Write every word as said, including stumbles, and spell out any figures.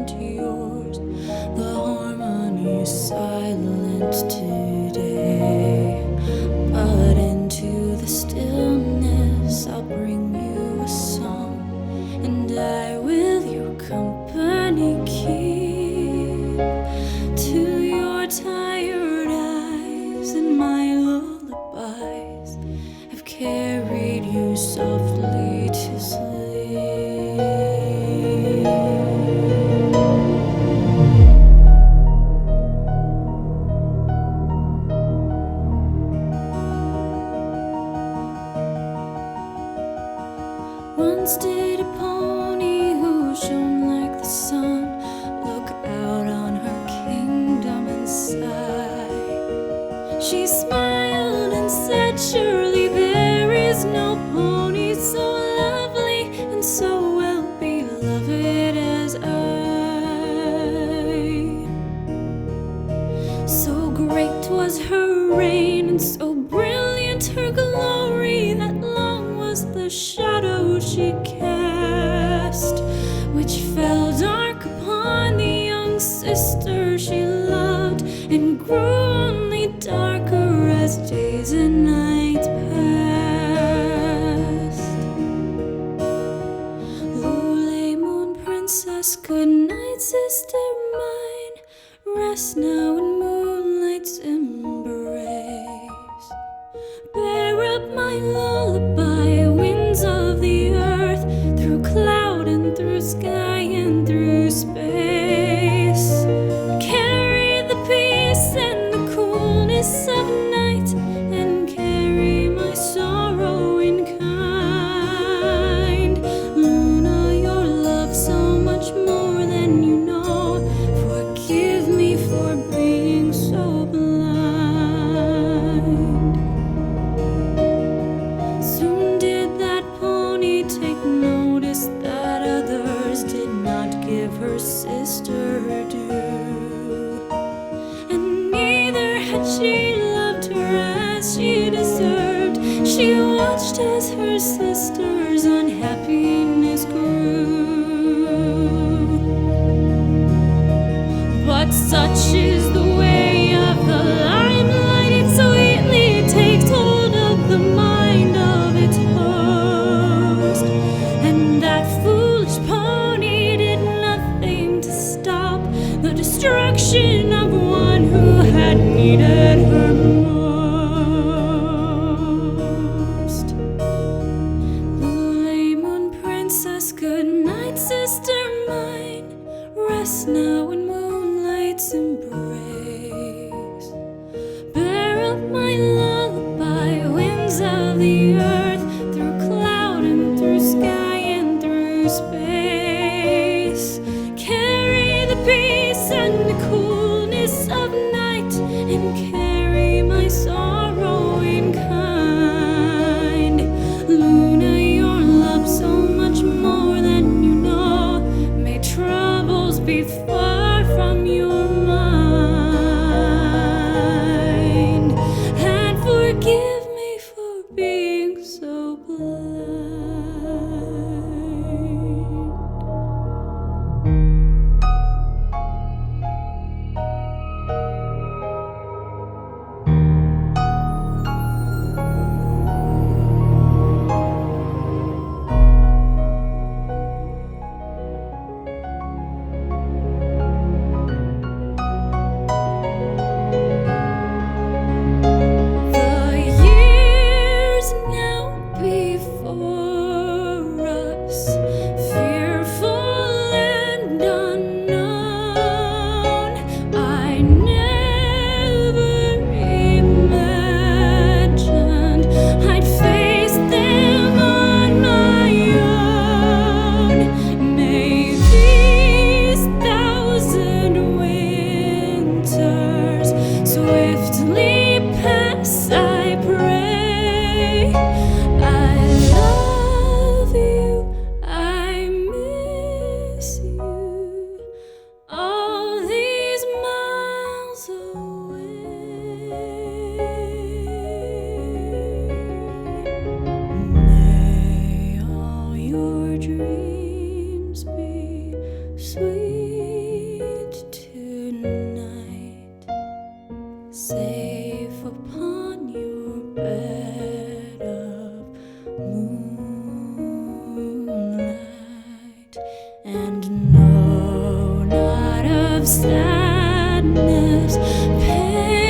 into yours. The harmony is silent today, but into the stillness I'll bring you a song, and I will your company keep. To your tired eyes and my lullabies have carried you softly to sleep. Once did a pony who shone like the sun look out on her kingdom and sigh. She smiled and said, surely there is no pony so lovely and so well beloved as I. So great was her reign and so brilliant her glory that long was the shadow she cast, which fell dark upon the young sister she loved, and grew only darker as days and nights passed. Lule, moon princess, good night, sister mine. Rest now in moonlight's embrace. Bear up my lullaby, winds of the earth, through cloud and through sky and through space. Carry the peace and the coolness of night, and carry my sorrow in kind. Luna, your love so much more than you know. Forgive me for being so blind. Soon did that pony take notice that others did not give her sister her due, and neither had she loved her as she deserved. She watched as her sister's unhappiness grew. But such is the way of the limelight, it sweetly takes hold of the mind of its host, and that foolish pony did nothing to stop the destruction of one who had needed her most. Lule, moon princess, good night, sister mine. Rest now in moonlight's embrace. Bear up my lullaby, winds of the earth, through cloud and through sky and through space. Carry the peace and the coolness of night, and carry my sorrow in kind. Luna, your love so much more than you know. May troubles be far from your mind, and forgive me for being so blind. dreams be sweet. out of sadness, pain.